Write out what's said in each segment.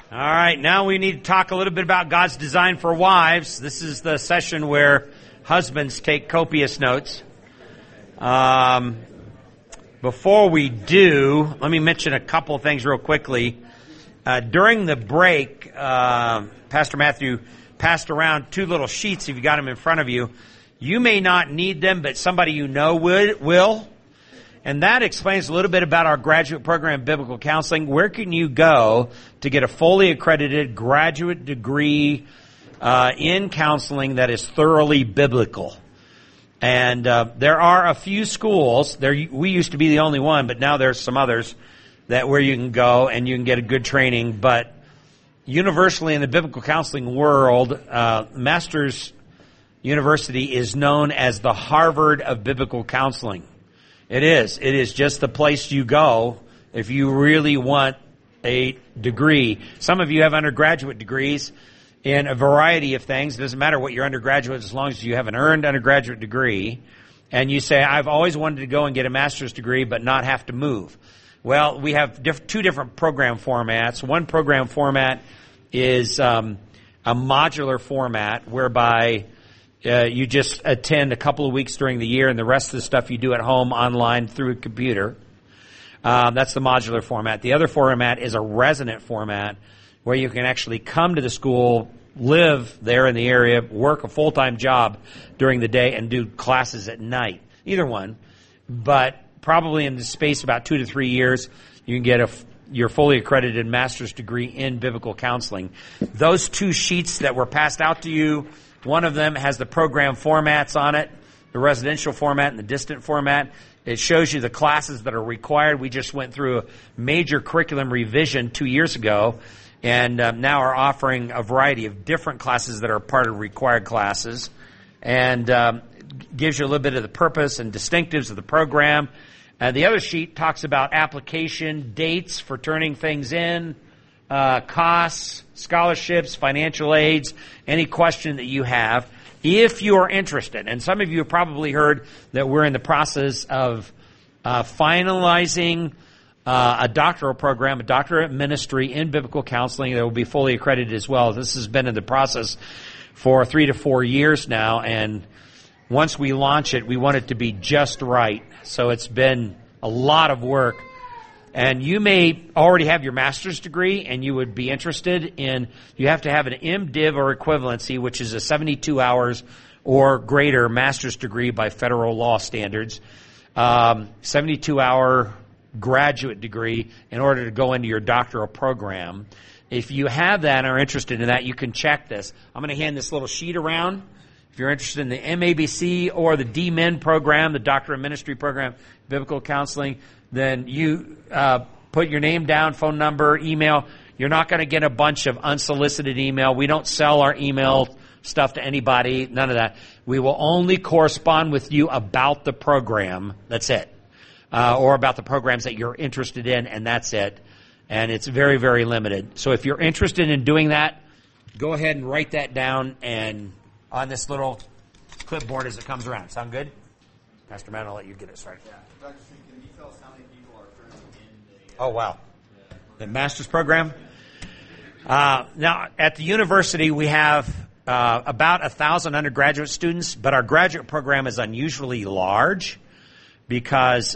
All right, now we need to talk a little bit about God's design for wives. This is the session where husbands take copious notes. Before we do, let me mention a couple of things real quickly. During the break, Pastor Matthew passed around two little sheets if you got them in front of you. You may not need them, but somebody you know will. And that explains a little bit about our graduate program in biblical counseling. Where can you go to get a fully accredited graduate degree in counseling that is thoroughly biblical? And there are a few schools. We used to be the only one, but now there's some others where you can go and you can get a good training. But universally in the biblical counseling world, Masters University is known as the Harvard of biblical counseling. It is. It is just the place you go if you really want a degree. Some of you have undergraduate degrees in a variety of things. It doesn't matter what your undergraduate, as long as you have an earned undergraduate degree. And you say, I've always wanted to go and get a master's degree but not have to move. Well, we have two different program formats. One program format is a modular format whereby you just attend a couple of weeks during the year, and the rest of the stuff you do at home online through a computer. That's the modular format. The other format is a resident format where you can actually come to the school, live there in the area, work a full-time job during the day, and do classes at night. Either one. But probably in the space of about 2 to 3 years, you can get your fully accredited master's degree in biblical counseling. Those two sheets that were passed out to you, one of them has the program formats on it, the residential format and the distant format. It shows you the classes that are required. We just went through a major curriculum revision 2 years ago, and now are offering a variety of different classes that are part of required classes, and gives you a little bit of the purpose and distinctives of the program. The other sheet talks about application, dates for turning things in, costs, scholarships, financial aids, any question that you have. If you are interested, and some of you have probably heard that we're in the process of finalizing a doctoral program, a doctorate ministry in biblical counseling that will be fully accredited as well. This has been in the process for 3 to 4 years now, and once we launch it, we want it to be just right. So it's been a lot of work. And you may already have your master's degree, and you would be interested in, you have to have an MDiv or equivalency, which is a 72 hours or greater master's degree by federal law standards, 72-hour graduate degree in order to go into your doctoral program. If you have that and are interested in that, you can check this. I'm going to hand this little sheet around. If you're interested in the MABC or the DMin program, the Doctor of Ministry program, biblical counseling, then you put your name down, phone number, email. You're not going to get a bunch of unsolicited email. We don't sell our email stuff to anybody, none of that. We will only correspond with you about the program, that's it, or about the programs that you're interested in, and that's it. And it's very, very limited. So if you're interested in doing that, go ahead and write that down and on this little clipboard as it comes around. Sound good? Pastor Matt, I'll let you get it started. Yeah. Dr. Smith, can you tell us how many people are currently in the... Oh, wow. The master's program? Now, at the university, we have about 1,000 undergraduate students, but our graduate program is unusually large because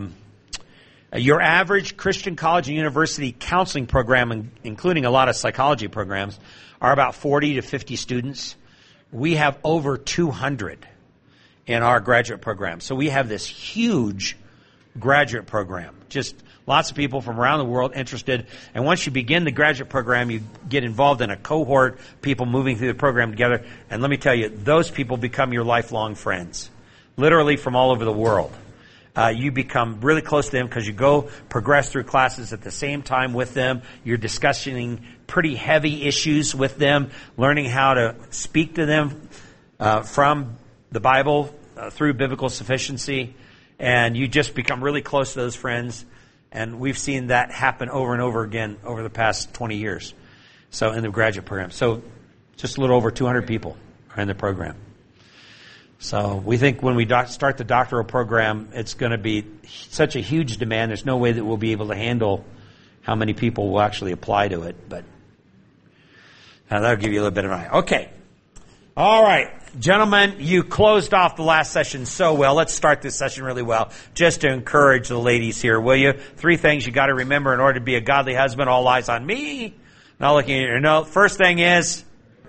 your average Christian college and university counseling program, including a lot of psychology programs, are about 40 to 50 students. We have over 200 in our graduate program. So we have this huge graduate program. Just lots of people from around the world interested. And once you begin the graduate program, you get involved in a cohort, people moving through the program together. And let me tell you, those people become your lifelong friends, literally from all over the world. You become really close to them because you go progress through classes at the same time with them. You're discussing pretty heavy issues with them, learning how to speak to them from the Bible through biblical sufficiency. And you just become really close to those friends. And we've seen that happen over and over again over the past 20 years. So in the graduate program. So just a little over 200 people are in the program. So we think when we start the doctoral program, it's going to be such a huge demand. There's no way that we'll be able to handle how many people will actually apply to it. But That'll give you a little bit of an eye. Okay. All right. Gentlemen, you closed off the last session so well. Let's start this session really well. Just to encourage the ladies here, will you? 3 things you got to remember in order to be a godly husband. All eyes on me. Not looking at your note. First thing is,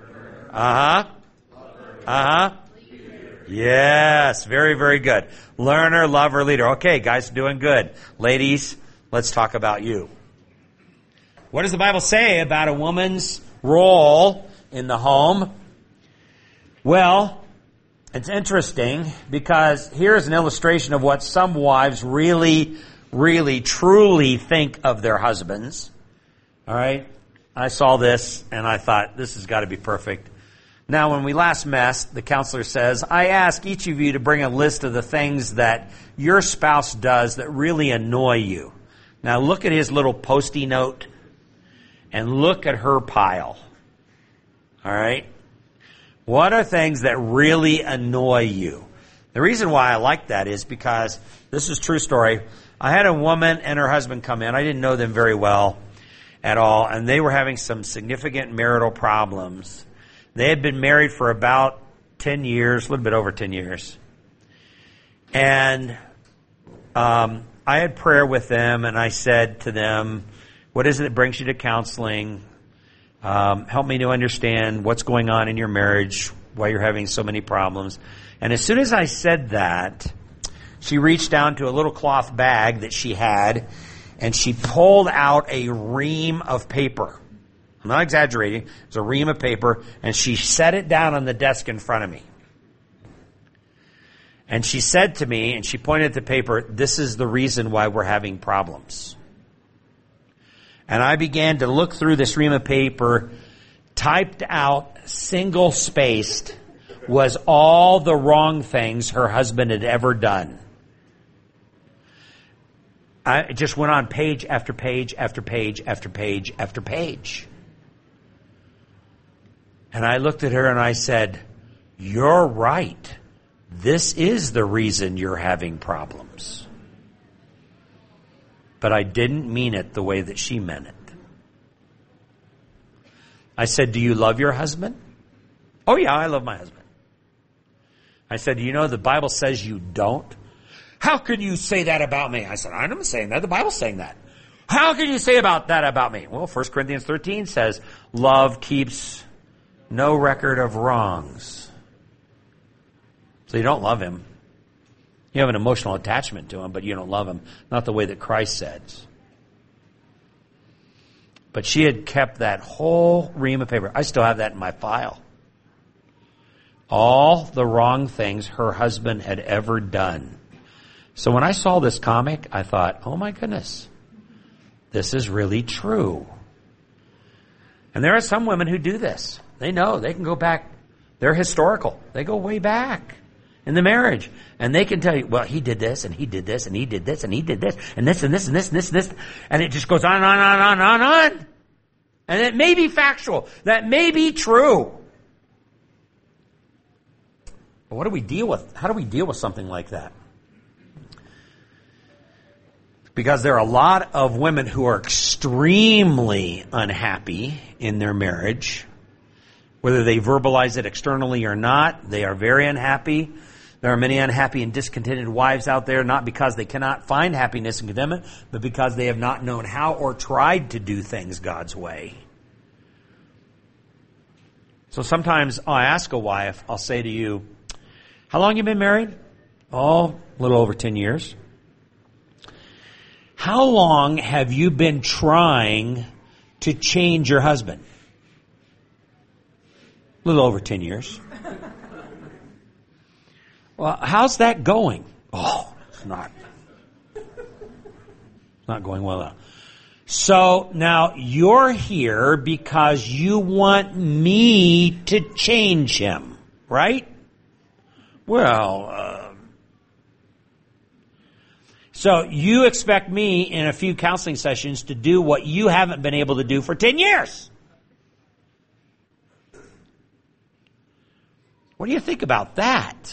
yes, very, very good. Learner, lover, leader. Okay, guys, doing good. Ladies, let's talk about you. What does the Bible say about a woman's role in the home? Well, it's interesting because here's an illustration of what some wives really, really, truly think of their husbands. All right? I saw this and I thought, this has got to be perfect. Now, when we last met, the counselor says, I ask each of you to bring a list of the things that your spouse does that really annoy you. Now, look at his little Post-it note and look at her pile. All right? What are things that really annoy you? The reason why I like that is because, this is a true story, I had a woman and her husband come in. I didn't know them very well at all, and they were having some significant marital problems. They had been married for about 10 years, a little bit over 10 years. And I had prayer with them, and I said to them, what is it that brings you to counseling? Help me to understand what's going on in your marriage, why you're having so many problems. And as soon as I said that, she reached down to a little cloth bag that she had, and she pulled out a ream of paper. I'm not exaggerating. It's a ream of paper, and she set it down on the desk in front of me. And she said to me, and she pointed at the paper, this is the reason why we're having problems. And I began to look through this ream of paper, typed out, single-spaced, was all the wrong things her husband had ever done. I just went on page after page after page after page after page. And I looked at her and I said, you're right. This is the reason you're having problems. But I didn't mean it the way that she meant it. I said, do you love your husband? Oh yeah, I love my husband. I said, do you know the Bible says you don't? How can you say that about me? I said, I'm not saying that. The Bible's saying that. How can you say that about me? Well, 1 Corinthians 13 says, love keeps no record of wrongs. So you don't love him. You have an emotional attachment to him, but you don't love him. Not the way that Christ says. But she had kept that whole ream of paper. I still have that in my file. All the wrong things her husband had ever done. So when I saw this comic, I thought, oh my goodness, this is really true. And there are some women who do this. They know they can go back. They're historical. They go way back in the marriage. And they can tell you, well, he did this, and he did this, and he did this, and he did this, and this, and this, and this, and this, and this. And it just goes on and on and on and on and on. And it may be factual. That may be true. But what do we deal with? How do we deal with something like that? Because there are a lot of women who are extremely unhappy in their marriage. Whether they verbalize it externally or not, they are very unhappy. There are many unhappy and discontented wives out there, not because they cannot find happiness and contentment, but because they have not known how or tried to do things God's way. So sometimes I ask a wife, I'll say to you, how long have you been married? Oh, a little over 10 years. How long have you been trying to change your husband? A little over 10 years. Well, how's that going? Oh, it's not going well at all. So now you're here because you want me to change him, right? Well, so you expect me in a few counseling sessions to do what you haven't been able to do for 10 years. What do you think about that?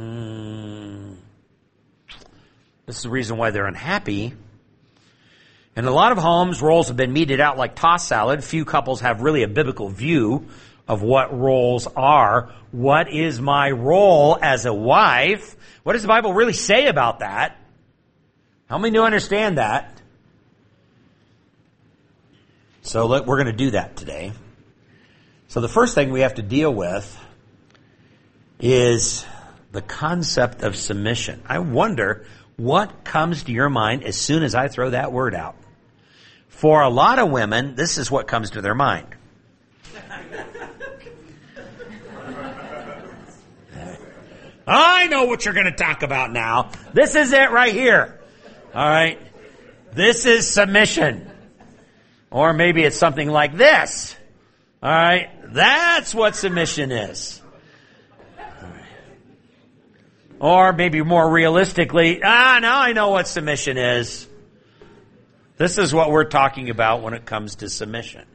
This is the reason why they're unhappy, In a lot of homes, roles have been meted out like tossed salad. Few couples have really a biblical view of what roles are. What is my role as a wife? What does the Bible really say about that? How many do understand that? So we're going to do that today. So the first thing we have to deal with is the concept of submission. I wonder what comes to your mind as soon as I throw that word out. For a lot of women, this is what comes to their mind. I know what you're going to talk about now. This is it right here. All right. This is submission. Or maybe it's something like this. All right. That's what submission is. All right. Or maybe more realistically, now I know what submission is. This is what we're talking about when it comes to submission.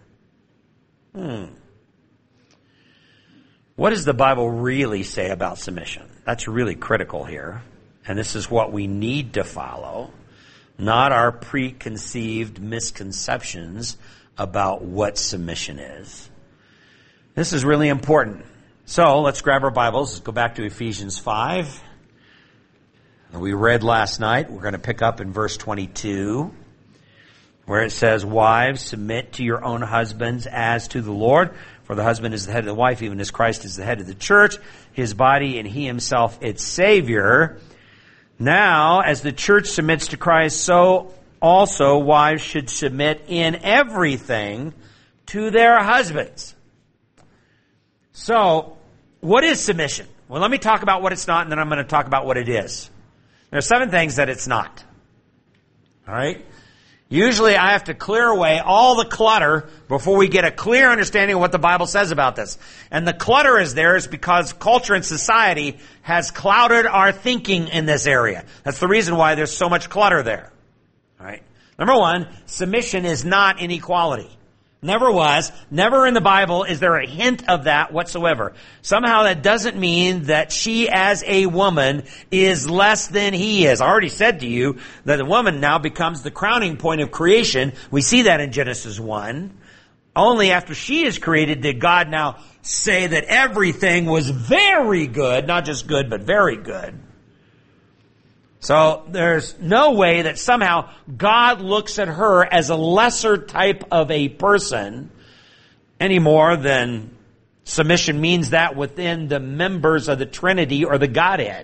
What does the Bible really say about submission? That's really critical here. And this is what we need to follow, not our preconceived misconceptions about what submission is. This is really important. So let's grab our Bibles. Let's go back to Ephesians 5. We read last night. We're going to pick up in verse 22, where it says, "Wives, submit to your own husbands as to the Lord. For the husband is the head of the wife, even as Christ is the head of the church, his body, and he himself its Savior. Now, as the church submits to Christ, so also wives should submit in everything to their husbands." So, what is submission? Well, let me talk about what it's not, and then I'm going to talk about what it is. There are 7 things that it's not. All right? Usually I have to clear away all the clutter before we get a clear understanding of what the Bible says about this. And the clutter is there is because culture and society has clouded our thinking in this area. That's the reason why there's so much clutter there. All right. Number 1, submission is not inequality. Never was. Never in the Bible is there a hint of that whatsoever. Somehow that doesn't mean that she as a woman is less than he is. I already said to you that the woman now becomes the crowning point of creation. We see that in Genesis 1. Only after she is created did God now say that everything was very good. Not just good, but very good. So there's no way that somehow God looks at her as a lesser type of a person any more than submission means that within the members of the Trinity or the Godhead.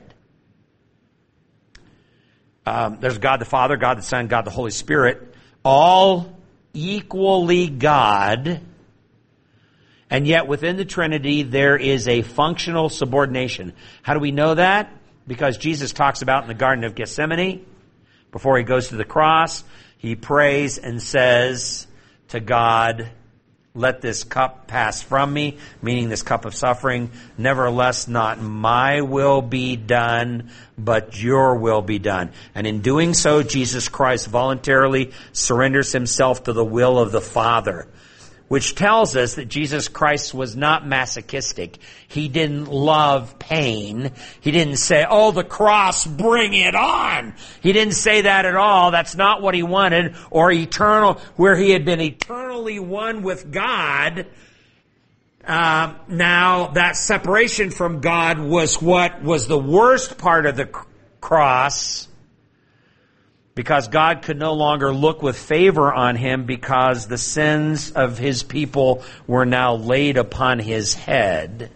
There's God the Father, God the Son, God the Holy Spirit, all equally God. And yet within the Trinity there is a functional subordination. How do we know that? Because Jesus talks about in the Garden of Gethsemane, before he goes to the cross, he prays and says to God, "Let this cup pass from me," meaning this cup of suffering. "Nevertheless, not my will be done, but your will be done." And in doing so, Jesus Christ voluntarily surrenders himself to the will of the Father, which tells us that Jesus Christ was not masochistic. He didn't love pain. He didn't say, "Oh, the cross, bring it on." He didn't say that at all. That's not what he wanted. Or eternal, where he had been eternally one with God. Now, that separation from God was what was the worst part of the cross, because God could no longer look with favor on him because the sins of his people were now laid upon his head.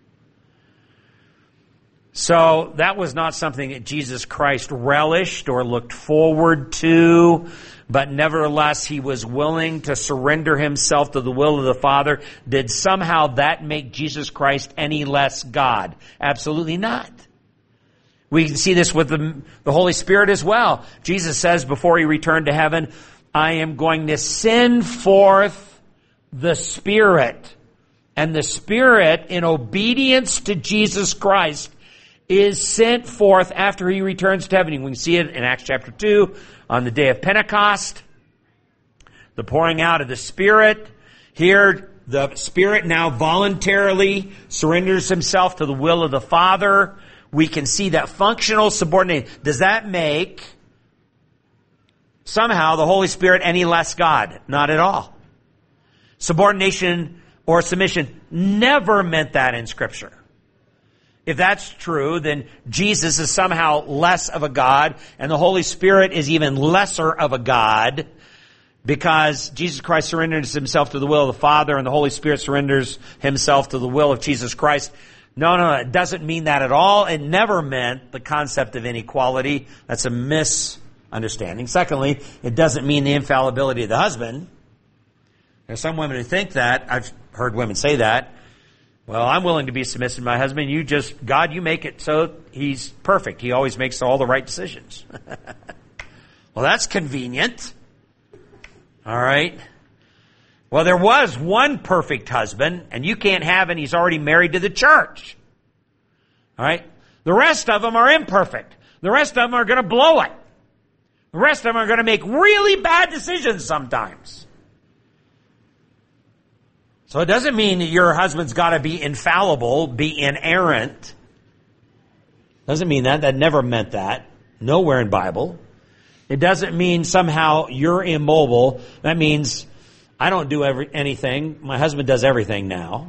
So that was not something that Jesus Christ relished or looked forward to, but nevertheless he was willing to surrender himself to the will of the Father. Did somehow that make Jesus Christ any less God? Absolutely not. We can see this with the Holy Spirit as well. Jesus says before he returned to heaven, "I am going to send forth the Spirit." And the Spirit, in obedience to Jesus Christ, is sent forth after he returns to heaven. We can see it in Acts chapter 2 on the day of Pentecost. The pouring out of the Spirit. Here, the Spirit now voluntarily surrenders himself to the will of the Father. We can see that functional subordination. Does that make somehow the Holy Spirit any less God. Not at all. Subordination or submission never meant that in Scripture. If that's true, then Jesus is somehow less of a God, and the Holy Spirit is even lesser of a God, because Jesus Christ surrenders himself to the will of the Father, and the Holy Spirit surrenders himself to the will of Jesus Christ. No, it doesn't mean that at all. It never meant the concept of inequality. That's a misunderstanding. Secondly, it doesn't mean the infallibility of the husband. There's some women who think that. I've heard women say that. Well, I'm willing to be submissive to my husband. God, you make it so he's perfect. He always makes all the right decisions. Well, that's convenient. All right. Well, there was one perfect husband, and you can't have him. He's already married to the church. All right. The rest of them are imperfect. The rest of them are going to blow it. The rest of them are going to make really bad decisions sometimes. So it doesn't mean that your husband's got to be infallible, be inerrant. Doesn't mean that. That never meant that. Nowhere in Bible. It doesn't mean somehow you're immobile. That means I don't do anything. My husband does everything now.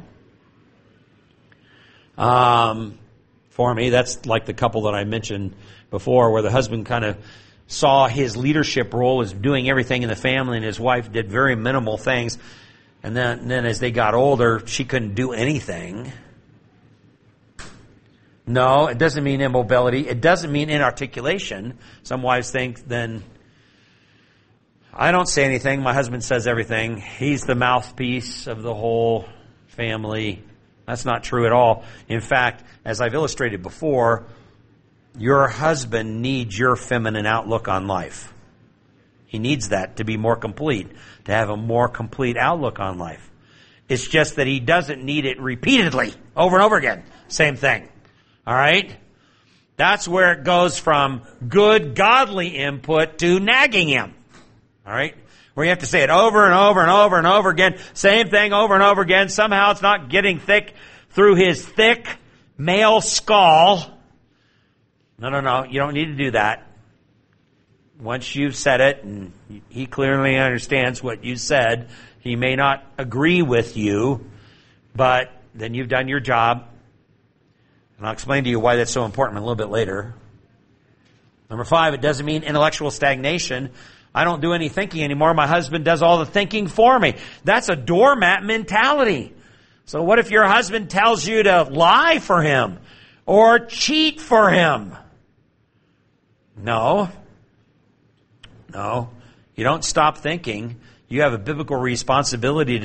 For me, that's like the couple that I mentioned before, where the husband kind of saw his leadership role as doing everything in the family, and his wife did very minimal things. And then as they got older, she couldn't do anything. No, it doesn't mean immobility. It doesn't mean inarticulation. Some wives think, then, I don't say anything. My husband says everything. He's the mouthpiece of the whole family. That's not true at all. In fact, as I've illustrated before, your husband needs your feminine outlook on life. He needs that to be more complete, to have a more complete outlook on life. It's just that he doesn't need it repeatedly, over and over again. Same thing. All right? That's where it goes from good, godly input to nagging him. All right? Where you have to say it over and over and over and over again. Same thing over and over again. Somehow it's not getting thick through his thick male skull. No. You don't need to do that. Once you've said it, and he clearly understands what you said, he may not agree with you, but then you've done your job. And I'll explain to you why that's so important a little bit later. Number 5, it doesn't mean intellectual stagnation. I don't do any thinking anymore. My husband does all the thinking for me. That's a doormat mentality. So what if your husband tells you to lie for him or cheat for him? No, you don't stop thinking. You have a biblical responsibility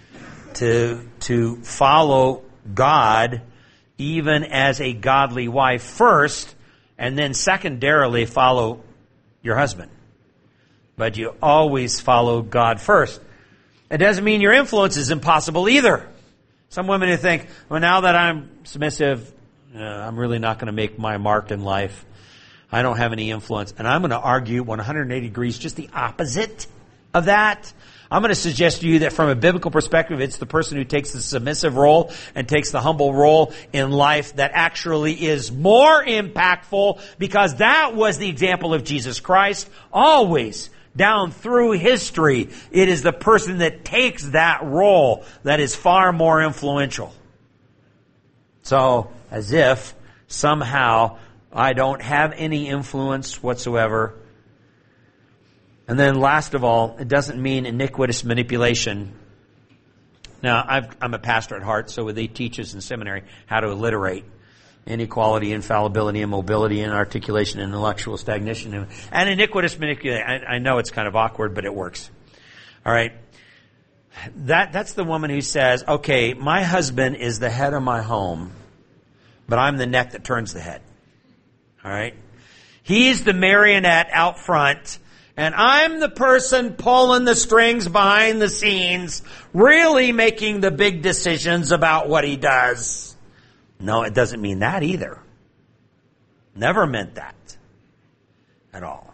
to follow God, even as a godly wife first, and then secondarily follow your husband. But you always follow God first. It doesn't mean your influence is impossible either. Some women who think, well, now that I'm submissive, I'm really not going to make my mark in life. I don't have any influence. And I'm going to argue 180 degrees, just the opposite of that. I'm going to suggest to you that from a biblical perspective, it's the person who takes the submissive role and takes the humble role in life that actually is more impactful, because that was the example of Jesus Christ. Always, down through history, it is the person that takes that role that is far more influential. So, as if somehow I don't have any influence whatsoever. And then last of all, it doesn't mean iniquitous manipulation. Now, I'm a pastor at heart, so they teach us in seminary how to alliterate inequality, infallibility, immobility, inarticulation, intellectual stagnation, and iniquitous manipulation. I know it's kind of awkward, but it works. All right. That's the woman who says, okay, my husband is the head of my home, but I'm the neck that turns the head. All right? He's the marionette out front, and I'm the person pulling the strings behind the scenes, really making the big decisions about what he does. No, it doesn't mean that either. Never meant that at all.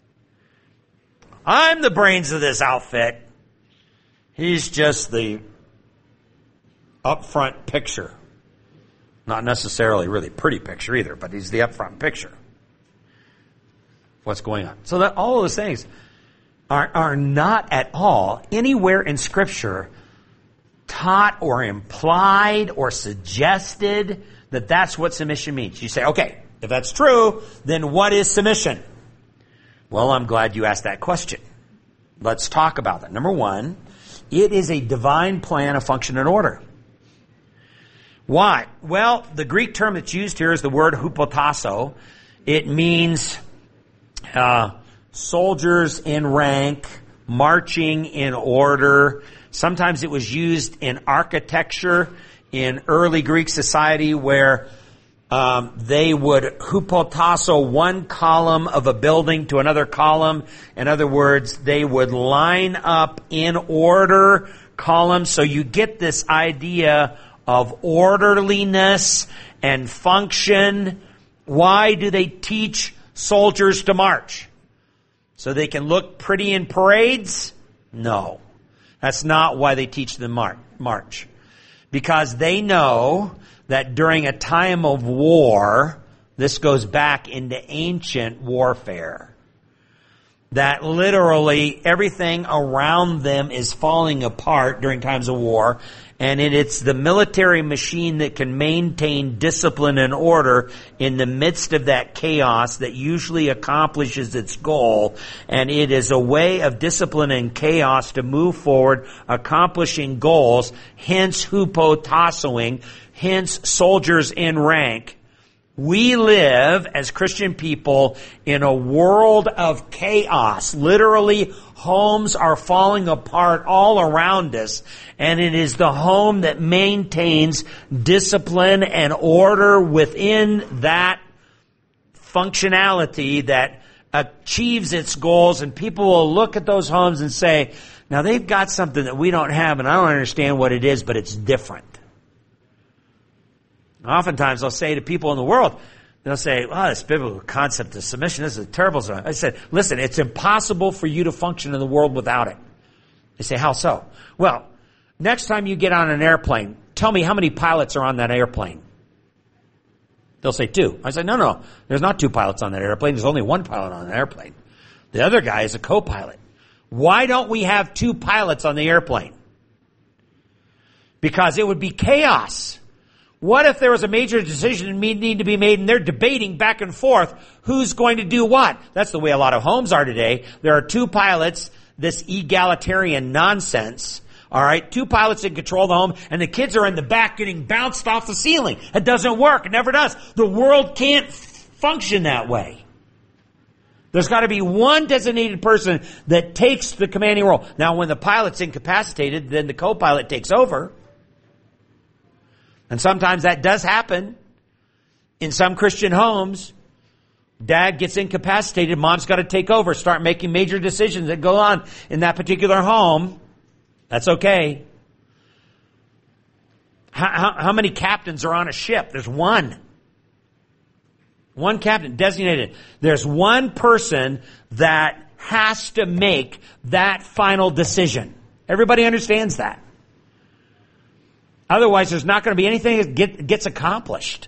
I'm the brains of this outfit. He's just the up-front picture. Not necessarily really pretty picture either, but he's the up-front picture. What's going on? So that all of those things, are not at all anywhere in Scripture taught or implied or suggested that that's what submission means. You say, okay, if that's true, then what is submission? Well, I'm glad you asked that question. Let's talk about that. Number one, it is a divine plan of function and order. Why? Well, the Greek term that's used here is the word hupotasso. It means soldiers in rank, marching in order. Sometimes it was used in architecture in early Greek society where they would hupotasso one column of a building to another column. In other words, they would line up in order columns. So you get this idea of orderliness and function. Why do they teach soldiers to march? So they can look pretty in parades? No. That's not why they teach them march. Because they know that during a time of war, this goes back into ancient warfare, that literally everything around them is falling apart during times of war, and it's the military machine that can maintain discipline and order in the midst of that chaos that usually accomplishes its goal. And it is a way of discipline and chaos to move forward, accomplishing goals, hence hupotassoing, hence soldiers in rank. We live as Christian people in a world of chaos. Literally, homes are falling apart all around us, and it is the home that maintains discipline and order within that functionality that achieves its goals, and people will look at those homes and say, now they've got something that we don't have, and I don't understand what it is, but it's different. Oftentimes I'll say to people in the world, they'll say, oh, this biblical concept of submission, this is a terrible zone. I said, listen, it's impossible for you to function in the world without it. They say, how so? Well, next time you get on an airplane, tell me how many pilots are on that airplane. They'll say 2. I said, no, there's not 2 pilots on that airplane. There's only 1 pilot on the airplane. The other guy is a co-pilot. Why don't we have 2 pilots on the airplane? Because it would be chaos. What if there was a major decision that needed to be made and they're debating back and forth who's going to do what? That's the way a lot of homes are today. There are 2 pilots, this egalitarian nonsense. All right, 2 pilots in control of the home, and the kids are in the back getting bounced off the ceiling. It doesn't work. It never does. The world can't function that way. There's got to be one designated person that takes the commanding role. Now, when the pilot's incapacitated, then the co-pilot takes over. And sometimes that does happen in some Christian homes. Dad gets incapacitated. Mom's got to take over, start making major decisions that go on in that particular home. That's okay. How many captains are on a ship? There's one. One captain designated. There's one person that has to make that final decision. Everybody understands that. Otherwise, there's not going to be anything that gets accomplished.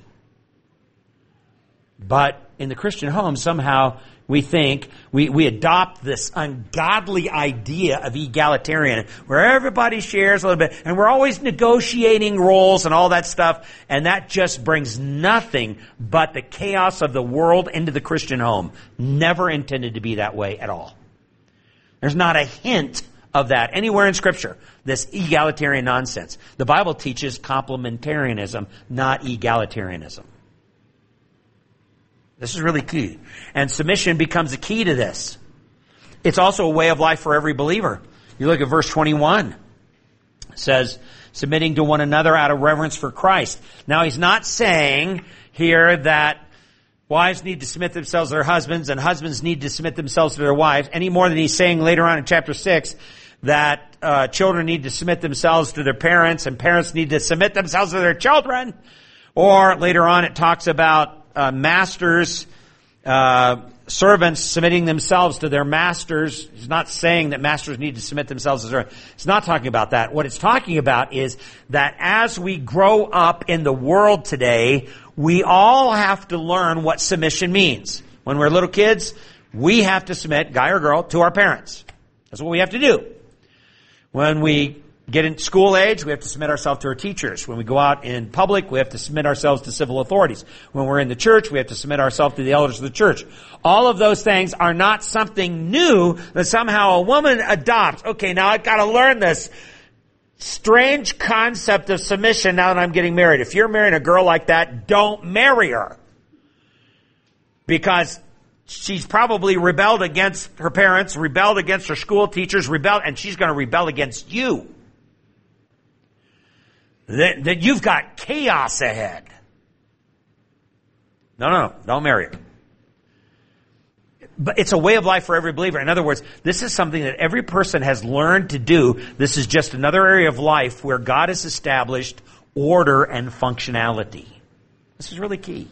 But in the Christian home, somehow we think, we adopt this ungodly idea of egalitarian, where everybody shares a little bit, and we're always negotiating roles and all that stuff, and that just brings nothing but the chaos of the world into the Christian home. Never intended to be that way at all. There's not a hint of that anywhere in Scripture, this egalitarian nonsense. The Bible teaches complementarianism, not egalitarianism. This is really key. And submission becomes a key to this. It's also a way of life for every believer. You look at verse 21. It says, submitting to one another out of reverence for Christ. Now, he's not saying here that wives need to submit themselves to their husbands and husbands need to submit themselves to their wives, any more than he's saying later on in chapter 6 that children need to submit themselves to their parents and parents need to submit themselves to their children. Or later on it talks about masters, servants submitting themselves to their masters. He's not saying that masters need to submit themselves to their... It's not talking about that. What it's talking about is that as we grow up in the world today, we all have to learn what submission means. When we're little kids, we have to submit, guy or girl, to our parents. That's what we have to do. When we get in school age, we have to submit ourselves to our teachers. When we go out in public, we have to submit ourselves to civil authorities. When we're in the church, we have to submit ourselves to the elders of the church. All of those things are not something new that somehow a woman adopts. Okay, now I've got to learn this strange concept of submission now that I'm getting married. If you're marrying a girl like that, don't marry her. Because she's probably rebelled against her parents, rebelled against her school teachers, and she's going to rebel against you. That you've got chaos ahead. No, don't marry her. But it's a way of life for every believer. In other words, this is something that every person has learned to do. This is just another area of life where God has established order and functionality. This is really key.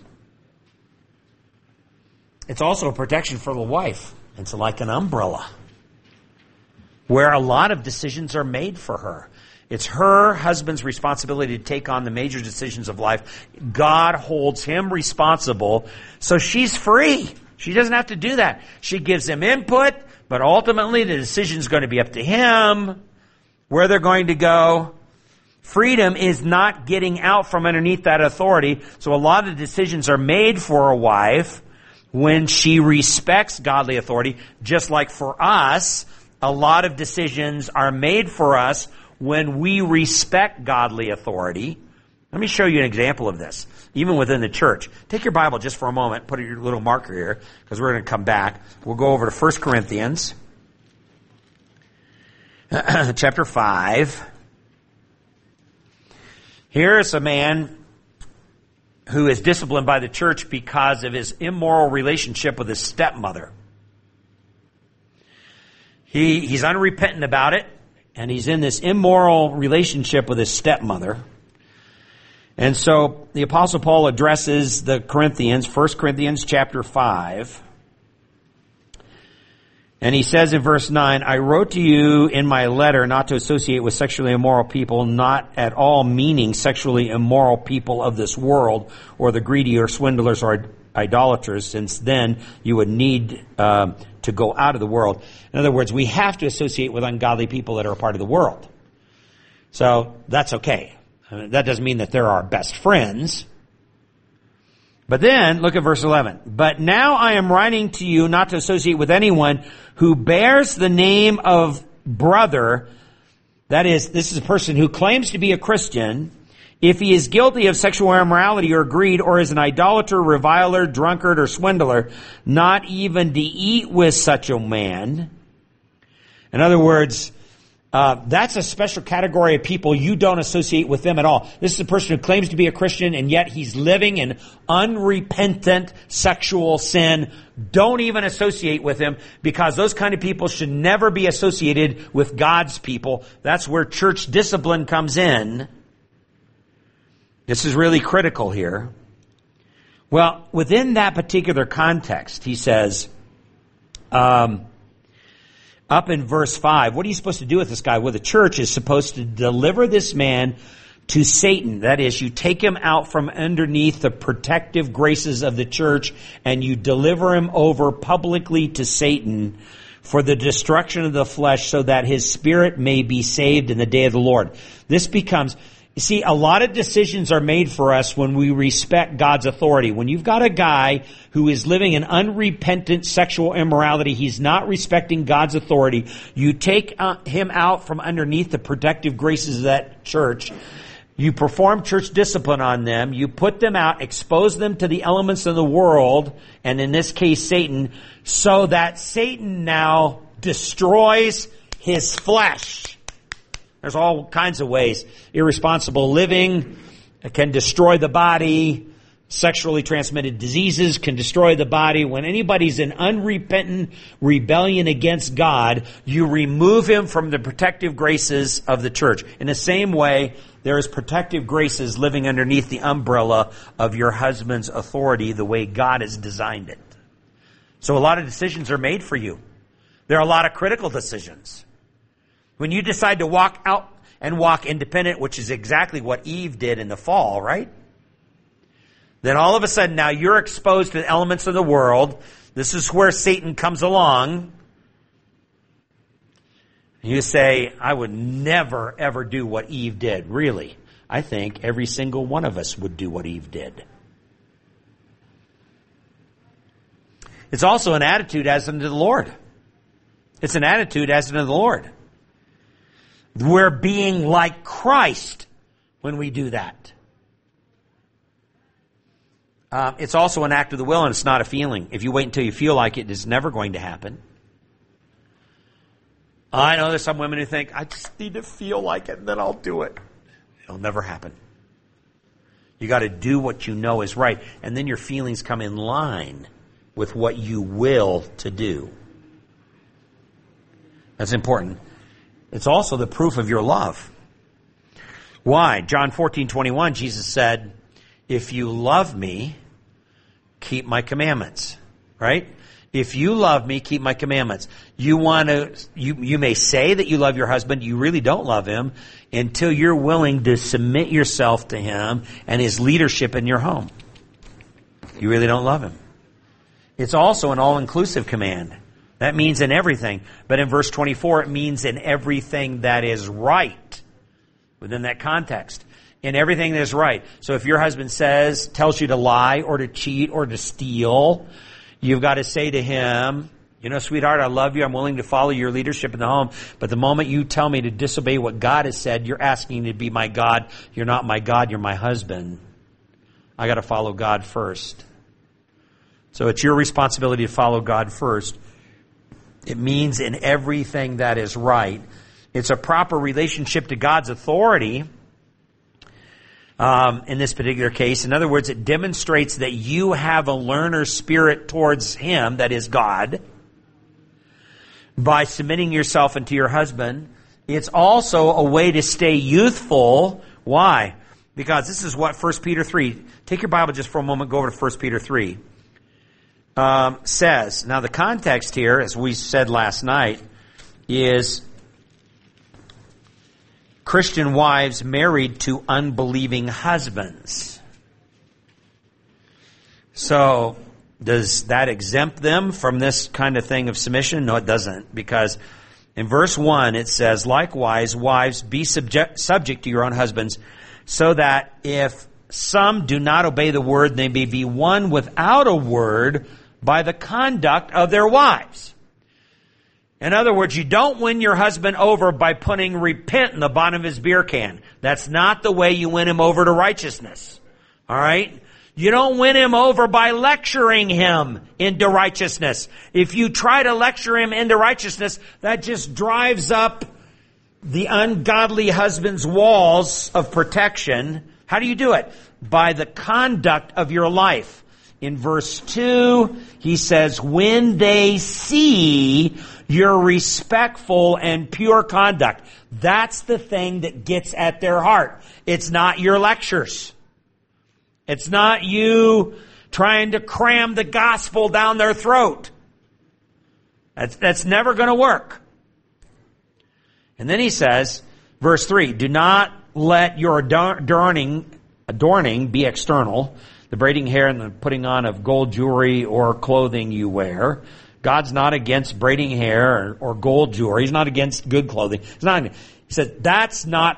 It's also a protection for the wife. It's like an umbrella where a lot of decisions are made for her. It's her husband's responsibility to take on the major decisions of life. God holds him responsible, so she's free. She doesn't have to do that. She gives him input, but ultimately the decision's going to be up to him, where they're going to go. Freedom is not getting out from underneath that authority, so a lot of decisions are made for a wife when she respects godly authority, just like for us, a lot of decisions are made for us when we respect godly authority. Let me show you an example of this, even within the church. Take your Bible just for a moment, put your little marker here, because we're going to come back. We'll go over to 1 Corinthians, chapter 5. Here's a man who is disciplined by the church because of his immoral relationship with his stepmother. He's unrepentant about it, and he's in this immoral relationship with his stepmother. And so the Apostle Paul addresses the Corinthians, 1 Corinthians chapter 5. And he says in verse 9, I wrote to you in my letter not to associate with sexually immoral people, not at all meaning sexually immoral people of this world, or the greedy or swindlers or idolaters, since then you would need to go out of the world. In other words, we have to associate with ungodly people that are a part of the world. So that's okay. That doesn't mean that they're our best friends. But then, look at verse 11. But now I am writing to you not to associate with anyone who bears the name of brother. That is, this is a person who claims to be a Christian. If he is guilty of sexual immorality or greed, or is an idolater, reviler, drunkard, or swindler, not even to eat with such a man. In other words, that's a special category of people. You don't associate with them at all. This is a person who claims to be a Christian, and yet he's living in unrepentant sexual sin. Don't even associate with him, because those kind of people should never be associated with God's people. That's where church discipline comes in. This is really critical here. Well, within that particular context, he says, up in verse 5, what are you supposed to do with this guy? Well, the church is supposed to deliver this man to Satan. That is, you take him out from underneath the protective graces of the church and you deliver him over publicly to Satan for the destruction of the flesh, so that his spirit may be saved in the day of the Lord. This becomes... You see, a lot of decisions are made for us when we respect God's authority. When you've got a guy who is living in unrepentant sexual immorality, he's not respecting God's authority, you take him out from underneath the protective graces of that church. You perform church discipline on them. You put them out, expose them to the elements of the world, and in this case, Satan, so that Satan now destroys his flesh. There's all kinds of ways. Irresponsible living can destroy the body. Sexually transmitted diseases can destroy the body. When anybody's in unrepentant rebellion against God, you remove him from the protective graces of the church. In the same way, there is protective graces living underneath the umbrella of your husband's authority, the way God has designed it. So a lot of decisions are made for you. There are a lot of critical decisions. When you decide to walk out and walk independent, which is exactly what Eve did in the fall, right? Then all of a sudden now you're exposed to the elements of the world. This is where Satan comes along. You say, I would never, ever do what Eve did. Really? I think every single one of us would do what Eve did. It's also an attitude as unto the Lord. It's an attitude as unto the Lord. We're being like Christ when we do that. It's also an act of the will, and it's not a feeling. If you wait until you feel like it, it's never going to happen. I know there's some women who think, I just need to feel like it and then I'll do it. It'll never happen. You got to do what you know is right, and then your feelings come in line with what you will to do. That's important. It's also the proof of your love. Why? John 14:21, Jesus said, if you love me, keep my commandments. Right? If you love me, keep my commandments. You may say that you love your husband. You really don't love him until you're willing to submit yourself to him and his leadership in your home. You really don't love him. It's also an all-inclusive command. That means in everything. But in verse 24, it means in everything that is right within that context. In everything that is right. So if your husband tells you to lie or to cheat or to steal, you've got to say to him, you know, sweetheart, I love you. I'm willing to follow your leadership in the home. But the moment you tell me to disobey what God has said, you're asking me to be my God. You're not my God. You're my husband. I got to follow God first. So it's your responsibility to follow God first. It means in everything that is right. It's a proper relationship to God's authority. In this particular case. In other words, it demonstrates that you have a learner spirit towards him, that is God, by submitting yourself unto your husband. It's also a way to stay youthful. Why? Because this is what 1 Peter 3, take your Bible just for a moment, go over to 1 Peter 3, says. Now the context here, as we said last night, is Christian wives married to unbelieving husbands. So, does that exempt them from this kind of thing of submission? No, it doesn't. Because in verse 1 it says, likewise, wives, be subject to your own husbands, so that if some do not obey the word, they may be won without a word by the conduct of their wives. In other words, you don't win your husband over by putting repent in the bottom of his beer can. That's not the way you win him over to righteousness. All right? You don't win him over by lecturing him into righteousness. If you try to lecture him into righteousness, that just drives up the ungodly husband's walls of protection. How do you do it? By the conduct of your life. In verse 2, he says, when they see your respectful and pure conduct. That's the thing that gets at their heart. It's not your lectures. It's not you trying to cram the gospel down their throat. That's never going to work. And then he says, verse 3, do not let your adorning be external, the braiding hair and the putting on of gold jewelry or clothing you wear. God's not against braiding hair or gold jewelry. He's not against good clothing. He says that's not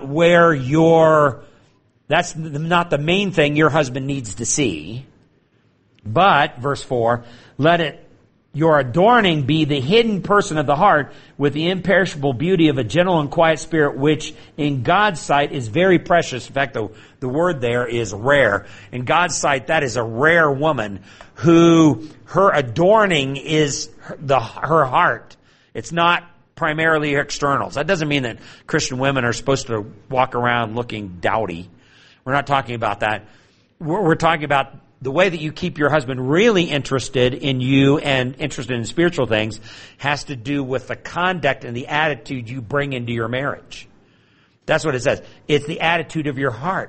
that's not the main thing your husband needs to see. But, verse 4, let your adorning be the hidden person of the heart with the imperishable beauty of a gentle and quiet spirit, which in God's sight is very precious. In fact, the word there is rare. In God's sight, that is a rare woman who her adorning is her heart. It's not primarily externals. That doesn't mean that Christian women are supposed to walk around looking dowdy. We're not talking about that. We're talking about the way that you keep your husband really interested in you and interested in spiritual things has to do with the conduct and the attitude you bring into your marriage. That's what it says. It's the attitude of your heart.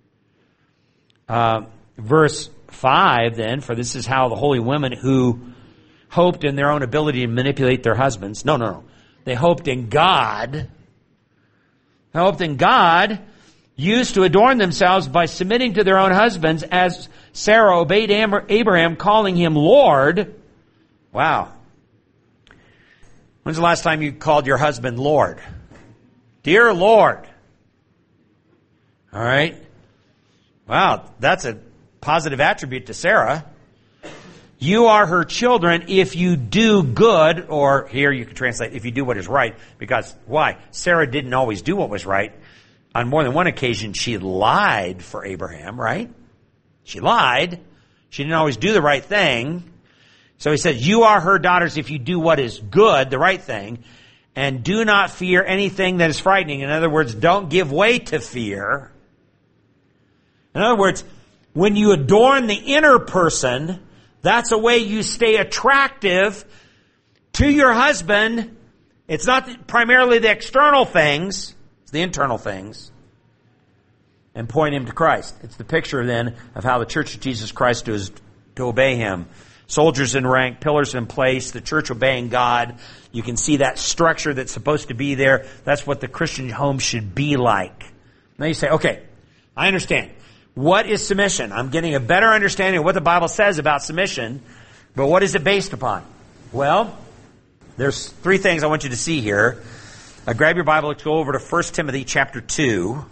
Verse 5 then, for this is how the holy women who hoped in their own ability to manipulate their husbands. No. They hoped in God. They hoped in God, used to adorn themselves by submitting to their own husbands, as Sarah obeyed Abraham, calling him Lord. Wow. When's the last time you called your husband Lord? Dear Lord. All right. Wow, that's a positive attribute to Sarah. You are her children if you do good, or here you can translate, if you do what is right. Because, why? Sarah didn't always do what was right. On more than one occasion, she lied for Abraham, right? She lied. She didn't always do the right thing. So he said, you are her daughters if you do what is good, the right thing, and do not fear anything that is frightening. In other words, don't give way to fear. In other words, when you adorn the inner person, that's a way you stay attractive to your husband. It's not primarily the external things, it's the internal things. And point him to Christ. It's the picture then of how the Church of Jesus Christ is to obey him. Soldiers in rank, pillars in place, the church obeying God. You can see that structure that's supposed to be there. That's what the Christian home should be like. Now you say, okay, I understand. What is submission? I'm getting a better understanding of what the Bible says about submission, but what is it based upon? Well, there's three things I want you to see here. Grab your Bible, let's go over to 1 Timothy chapter 2.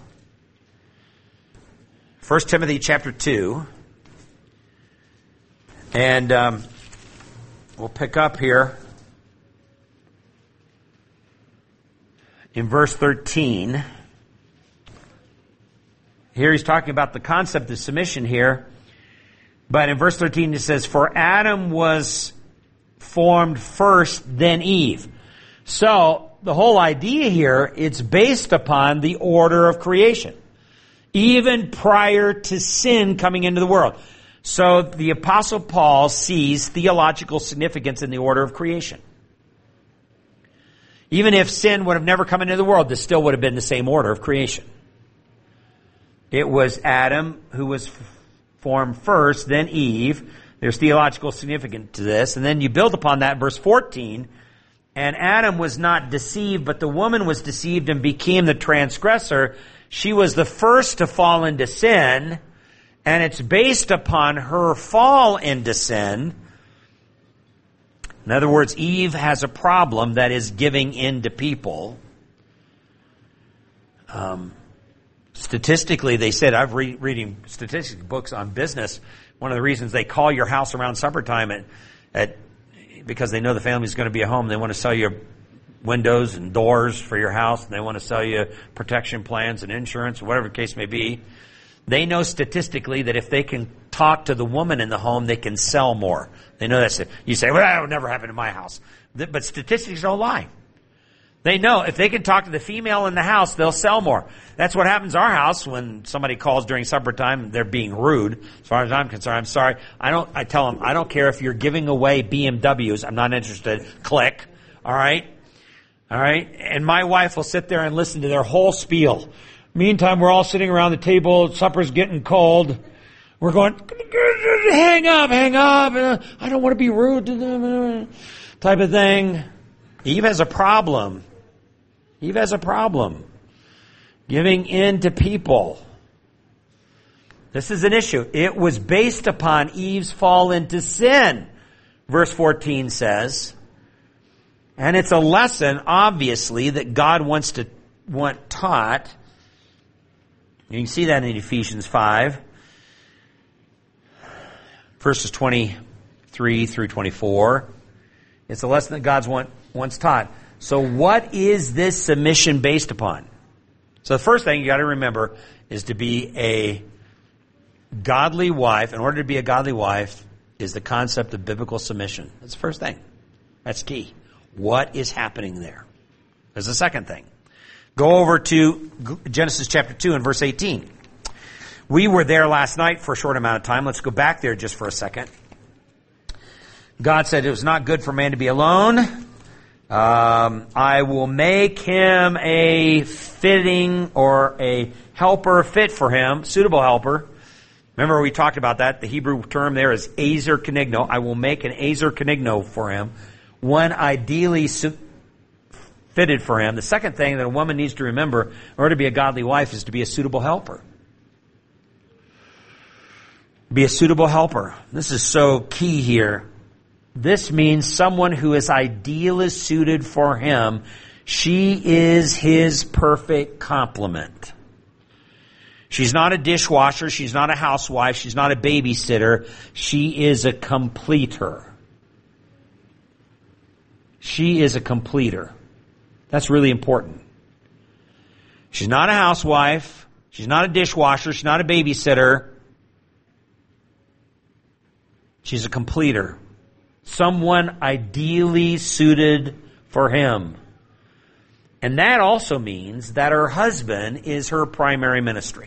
1 Timothy chapter 2. And we'll pick up here in verse 13. Here he's talking about the concept of submission here. But in verse 13 it says, for Adam was formed first, then Eve. So the whole idea here, it's based upon the order of creation. Even prior to sin coming into the world. So the Apostle Paul sees theological significance in the order of creation. Even if sin would have never come into the world, this still would have been the same order of creation. It was Adam who was formed first, then Eve. There's theological significance to this. And then you build upon that, verse 14. And Adam was not deceived, but the woman was deceived and became the transgressor. She was the first to fall into sin. And it's based upon her fall into sin. In other words, Eve has a problem that is giving in to people. Statistically, they said, I've reading statistics books on business. One of the reasons they call your house around summertime because they know the family's going to be at home. They want to sell you windows and doors for your house. And they want to sell you protection plans and insurance, whatever the case may be. They know statistically that if they can talk to the woman in the home, they can sell more. They know that's it. You say, well, that would never happen in my house. But statistics don't lie. They know if they can talk to the female in the house, they'll sell more. That's what happens in our house when somebody calls during supper time. They're being rude. As far as I'm concerned, I'm sorry. I tell them, I don't care if you're giving away BMWs. I'm not interested. Click. All right. All right. And my wife will sit there and listen to their whole spiel. Meantime, we're all sitting around the table. Supper's getting cold. We're going, hang up. I don't want to be rude to them. Type of thing. Eve has a problem. Eve has a problem. Giving in to people. This is an issue. It was based upon Eve's fall into sin. Verse 14 says. And it's a lesson, obviously, that God wants taught. You can see that in Ephesians 5, verses 23 through 24. It's a lesson that God once taught. So what is this submission based upon? So the first thing you got to remember is to be a godly wife. In order to be a godly wife is the concept of biblical submission. That's the first thing. That's key. What is happening there? There's the second thing. Go over to Genesis chapter 2 and verse 18. We were there last night for a short amount of time. Let's go back there just for a second. God said it was not good for man to be alone. I will make him a fitting or a helper fit for him, suitable helper. Remember we talked about that. The Hebrew term there is ezer kenigno. I will make an ezer kenigno for him. One ideally fitted for him. The second thing that a woman needs to remember in order to be a godly wife is to be a suitable helper. Be a suitable helper. This is so key here. This means someone who is ideally suited for him. She is his perfect complement. She's not a dishwasher. She's not a housewife. She's not a babysitter. She is a completer. She is a completer. That's really important. She's not a housewife. She's not a dishwasher. She's not a babysitter. She's a completer. Someone ideally suited for him. And that also means that her husband is her primary ministry.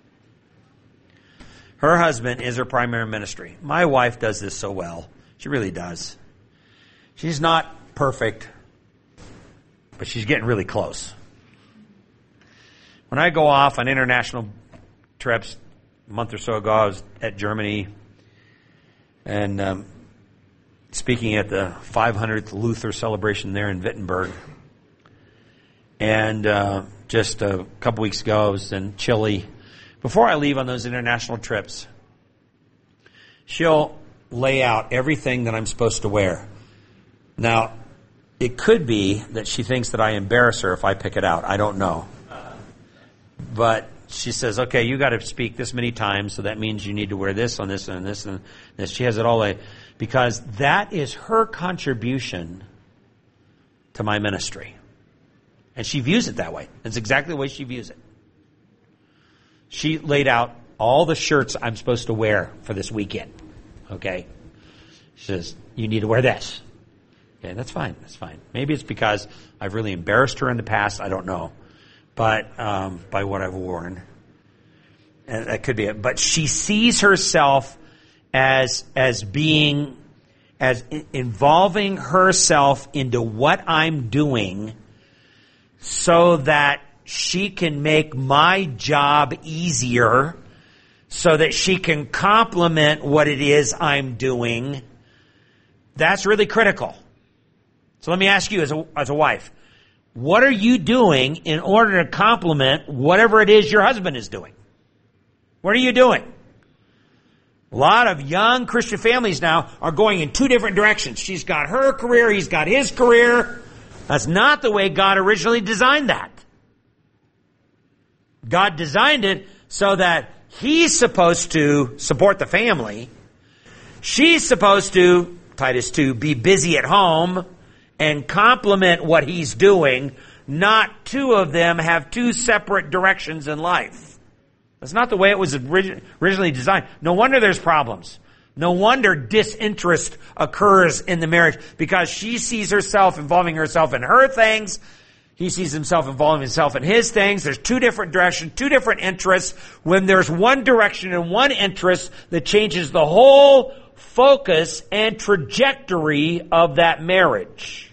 Her husband is her primary ministry. My wife does this so well. She really does. She's not perfect, but she's getting really close. When I go off on international trips, a month or so ago, I was at Germany and speaking at the 500th Luther celebration there in Wittenberg. And just a couple weeks ago, I was in Chile. Before I leave on those international trips, she'll lay out everything that I'm supposed to wear. Now, it could be that she thinks that I embarrass her if I pick it out. I don't know. But she says, okay, you got to speak this many times, so that means you need to wear this on this and this and this. She has it all laid. Because that is her contribution to my ministry. And she views it that way. That's exactly the way she views it. She laid out all the shirts I'm supposed to wear for this weekend. Okay? She says, you need to wear this. Okay, that's fine. That's fine. Maybe it's because I've really embarrassed her in the past. I don't know. But by what I've worn. And that could be it. But she sees herself as involving herself into what I'm doing so that she can make my job easier, so that she can complement what it is I'm doing. That's really critical. So let me ask you as a wife, what are you doing in order to complement whatever it is your husband is doing? What are you doing? A lot of young Christian families now are going in two different directions. She's got her career, he's got his career. That's not the way God originally designed that. God designed it so that he's supposed to support the family. She's supposed to, Titus 2, be busy at home and complement what he's doing. Not two of them have two separate directions in life. That's not the way it was originally designed. No wonder there's problems. No wonder disinterest occurs in the marriage, because she sees herself involving herself in her things. He sees himself involving himself in his things. There's two different directions, two different interests. When there's one direction and one interest, that changes the whole focus and trajectory of that marriage.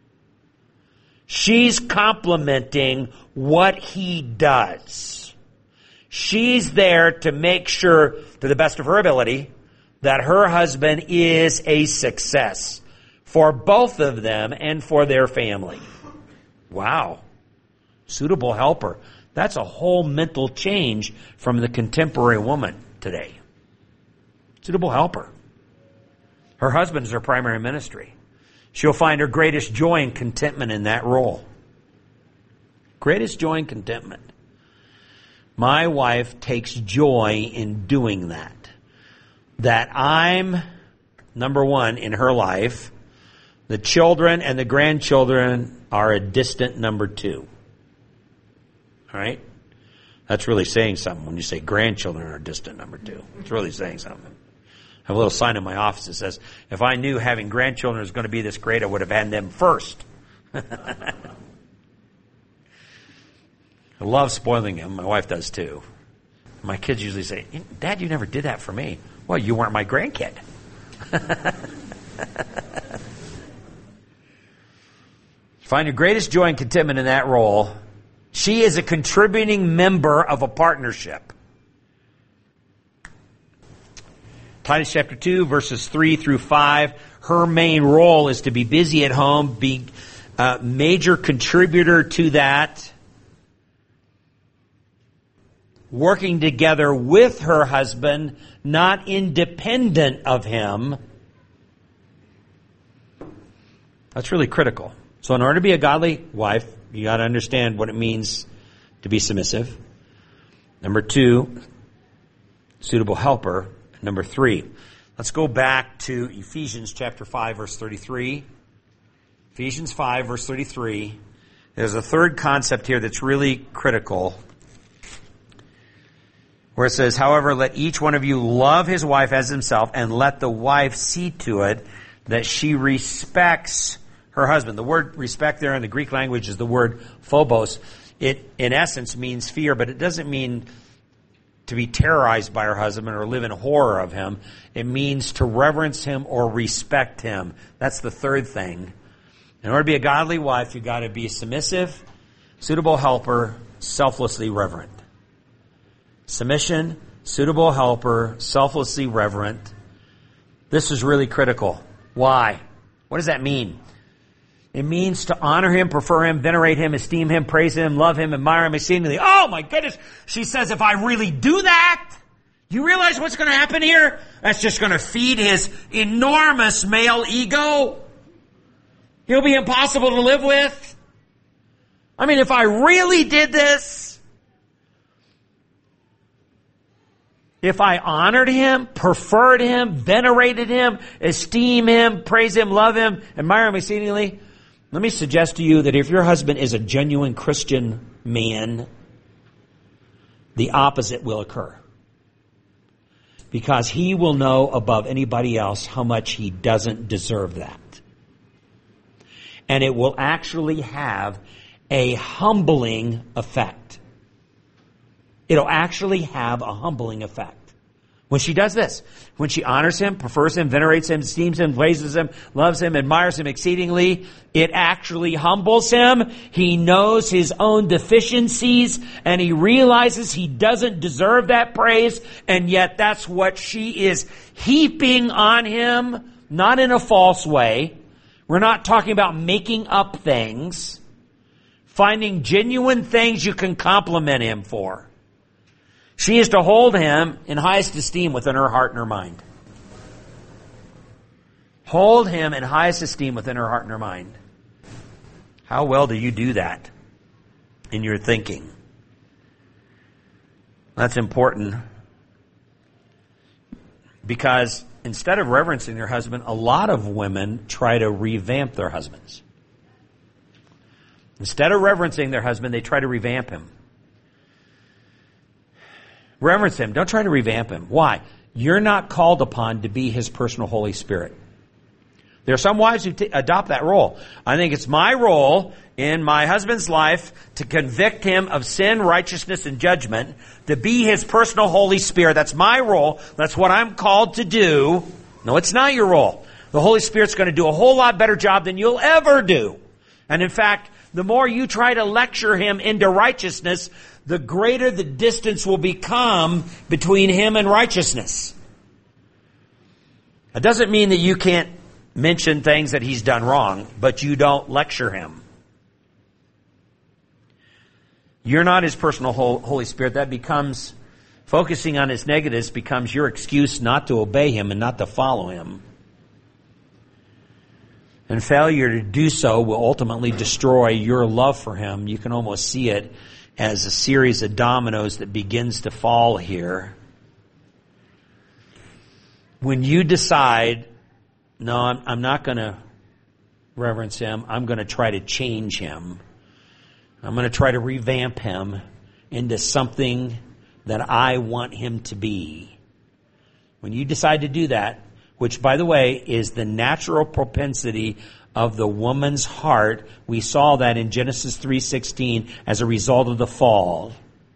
She's complementing what he does. She's there to make sure, to the best of her ability, that her husband is a success for both of them and for their family. Wow. Suitable helper. That's a whole mental change from the contemporary woman today. Suitable helper. Her husband is her primary ministry. She'll find her greatest joy and contentment in that role. Greatest joy and contentment. My wife takes joy in doing that. That I'm, number one, in her life. The children and the grandchildren are a distant number two. All right? That's really saying something when you say grandchildren are a distant number two. It's really saying something. I have a little sign in my office that says, if I knew having grandchildren was going to be this great, I would have had them first. I love spoiling them. My wife does too. My kids usually say, Dad, you never did that for me. Well, you weren't my grandkid. Find your greatest joy and contentment in that role. She is a contributing member of a partnership. Titus chapter 2, verses 3 through 5. Her main role is to be busy at home, be a major contributor to that. Working together with her husband, not independent of him. That's really critical. So in order to be a godly wife, you got to understand what it means to be submissive. Number 2, suitable helper. Number 3, let's go back to Ephesians chapter 5, verse 33. Ephesians 5, verse 33. There's a third concept here that's really critical, where it says, however, let each one of you love his wife as himself, and let the wife see to it that she respects her husband. The word respect there in the Greek language is the word phobos. It, in essence, means fear, but it doesn't mean to be terrorized by her husband or live in horror of him. It means to reverence him or respect him. That's the third thing. In order to be a godly wife, you've got to be submissive, suitable helper, selflessly reverent. Submission, suitable helper, selflessly reverent. This is really critical. Why? What does that mean? It means to honor him, prefer him, venerate him, esteem him, praise him, love him, admire him exceedingly. Oh my goodness! She says, if I really do that, you realize what's going to happen here? That's just going to feed his enormous male ego. He'll be impossible to live with. I mean, if I really did this, if I honored him, preferred him, venerated him, esteem him, praise him, love him, admire him exceedingly, let me suggest to you that if your husband is a genuine Christian man, the opposite will occur. Because he will know above anybody else how much he doesn't deserve that. And it will actually have a humbling effect. It'll actually have a humbling effect. When she does this, when she honors him, prefers him, venerates him, esteems him, praises him, loves him, admires him exceedingly, it actually humbles him. He knows his own deficiencies and he realizes he doesn't deserve that praise, and yet that's what she is heaping on him, not in a false way. We're not talking about making up things, finding genuine things you can compliment him for. She is to hold him in highest esteem within her heart and her mind. Hold him in highest esteem within her heart and her mind. How well do you do that in your thinking? That's important. Because instead of reverencing their husband, a lot of women try to revamp their husbands. Instead of reverencing their husband, they try to revamp him. Reverence him. Don't try to revamp him. Why? You're not called upon to be his personal Holy Spirit. There are some wives who adopt that role. I think it's my role in my husband's life to convict him of sin, righteousness, and judgment, to be his personal Holy Spirit. That's my role. That's what I'm called to do. No, it's not your role. The Holy Spirit's going to do a whole lot better job than you'll ever do. And in fact, the more you try to lecture him into righteousness, the greater the distance will become between him and righteousness. It doesn't mean that you can't mention things that he's done wrong, but you don't lecture him. You're not his personal Holy Spirit. That becomes, focusing on his negatives becomes your excuse not to obey him and not to follow him. And failure to do so will ultimately destroy your love for him. You can almost see it as a series of dominoes that begins to fall here. When you decide, no, I'm not going to reverence him. I'm going to try to change him. I'm going to try to revamp him into something that I want him to be. When you decide to do that, which, by the way, is the natural propensity of the woman's heart. We saw that in Genesis 3:16 as a result of the fall.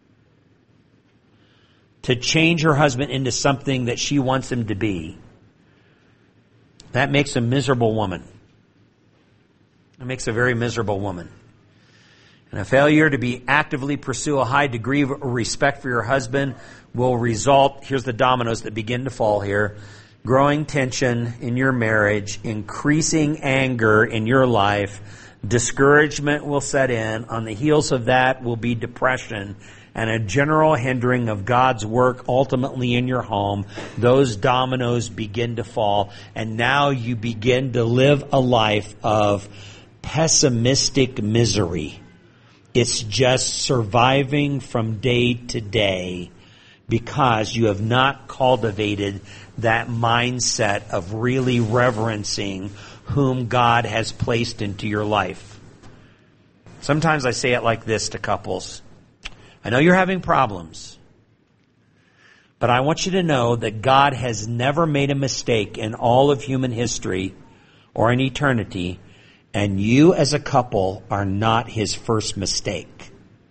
To change her husband into something that she wants him to be. That makes a miserable woman. It makes a very miserable woman. And a failure to be actively pursue a high degree of respect for your husband will result, here's the dominoes that begin to fall here, growing tension in your marriage, increasing anger in your life, Discouragement will set in. On the heels of that will be depression and a general hindering of God's work ultimately in your home. Those dominoes begin to fall, and now you begin to live a life of pessimistic misery. It's just surviving from day to day because you have not cultivated that mindset of really reverencing whom God has placed into your life. Sometimes I say it like this to couples. I know you're having problems, but I want you to know that God has never made a mistake in all of human history or in eternity, and you as a couple are not His first mistake.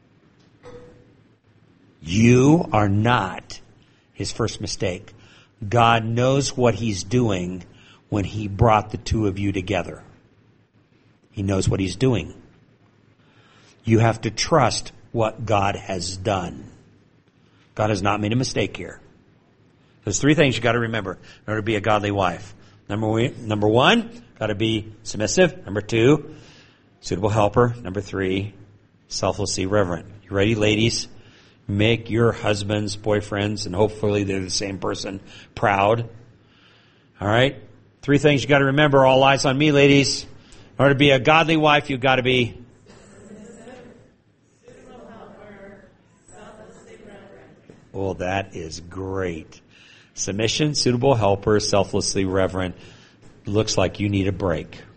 You are not His first mistake. God knows what He's doing when He brought the two of you together. He knows what He's doing. You have to trust what God has done. God has not made a mistake here. There's three things you got to remember in order to be a godly wife. Number one, got to be submissive. Number two, suitable helper. Number three, selflessly reverent. You ready, ladies? Make your husbands, boyfriends, and hopefully they're the same person, proud. All right? Three things you got to remember. All eyes on me, ladies. In order to be a godly wife, you've got to be oh, that is great. Submission, suitable helper, selflessly reverent. Looks like you need a break.